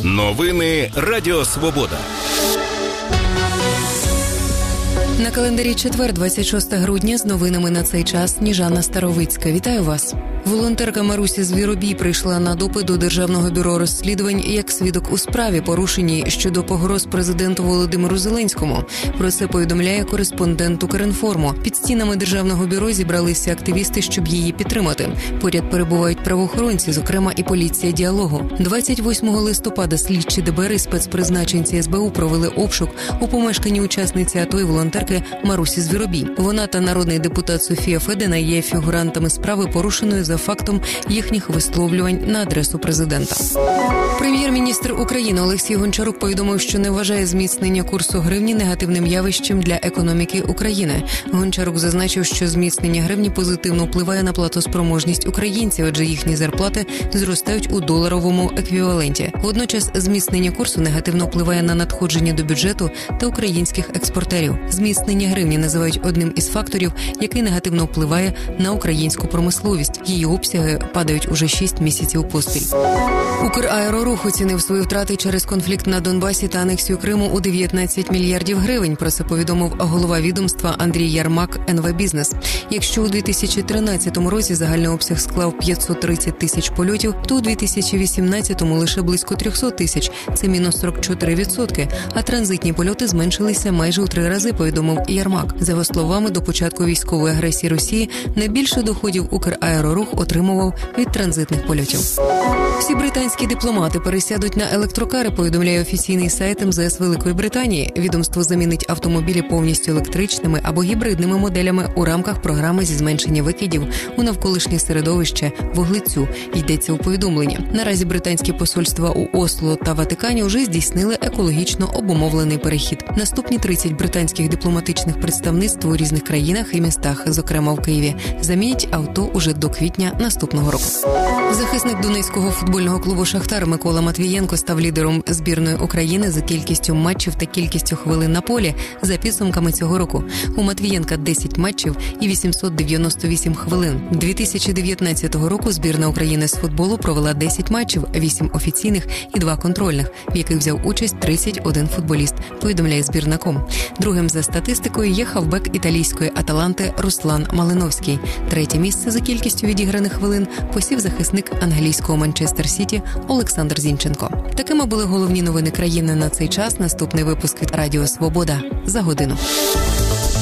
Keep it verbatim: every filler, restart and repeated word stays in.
Новини Радіо Свобода. На календарі четвер, двадцять шостого грудня, з новинами на цей час Сніжана Старовицька. Вітаю вас. Волонтерка Маруся Звіробій прийшла на допит до Державного бюро розслідувань як свідок у справі, порушеній щодо погроз президенту Володимиру Зеленському. Про це повідомляє кореспондент Укрінформу. Під стінами Державного бюро зібралися активісти, щоб її підтримати. Поряд перебувають правоохоронці, зокрема і поліція діалогу. двадцять восьмого листопада слідчі Де Бе Ер і спецпризначенці Ес Бе У провели обшук у помешканні учасниці АТО і волонтерки Марусі Звіробій. Вона та народний депутат Софія Федина є фігурантами справи, порушеної за фактом їхніх висловлювань на адресу президента. Прем'єр-міністр України Олексій Гончарук повідомив, що не вважає зміцнення курсу гривні негативним явищем для економіки України. Гончарук зазначив, що зміцнення гривні позитивно впливає на платоспроможність українців, адже їхні зарплати зростають у доларовому еквіваленті. Водночас зміцнення курсу негативно впливає на надходження до бюджету та українських експортерів. Зміцнення гривні називають одним із факторів, який негативно впливає на українську промисловість. Її обсяги падають уже шість місяців поспіль. Украерорух оцінив свої втрати через конфлікт на Донбасі та анексію Криму у дев'ятнадцять мільярдів гривень. Про це повідомив голова відомства Андрій Ярмак ен ве Бізнес. Якщо у дві тисячі тринадцятому році загальний обсяг склав п'ятсот тридцять тисяч польотів, то у дві тисячі вісімнадцятому лише близько триста тисяч, це мінус сорок чотири відсотки, а транзитні польоти зменшилися майже у три рази, повідомив Ярмак. За його словами, до початку військової агресії Росії найбільше доходів Украерорух отримував від транзитних польотів. Всі британські дипломати пересядуть на електрокари, повідомляє офіційний сайт ем зе ес Великої Британії. Відомство замінить автомобілі повністю електричними або гібридними моделями у рамках програми зі зменшення викидів у навколишнє середовище вуглецю, йдеться у повідомленні. Наразі британські посольства у Осло та Ватикані вже здійснили екологічно обумовлений перехід. Наступні тридцять британських дипломатичних представництв у різних країнах і містах, зокрема в Києві, замінять авто уже до квітня наступного року. Захисник донецького футбольного клубу «Шахтар» Микола Матвієнко став лідером збірної України за кількістю матчів та кількістю хвилин на полі за підсумками цього року. У Матвієнка десять матчів і вісімсот дев'яносто вісім хвилин. дві тисячі дев'ятнадцятого року збірна України з футболу провела десять матчів, вісім офіційних і два контрольних, в яких взяв участь тридцять один футболіст, повідомляє збірна точка ком. Другим за статистикою є хавбек італійської «Аталанти» Руслан Малиновський. Третє місце за кількістю відіграних хвилин посів захисник англійського «Манчестер Сіті» Олександр Зінченко. Такими були головні новини країни на цей час. Наступний випуск від Радіо Свобода за годину.